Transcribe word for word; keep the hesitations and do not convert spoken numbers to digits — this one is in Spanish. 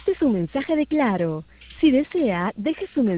Este es un mensaje de Claro. Si desea, deje su mensaje.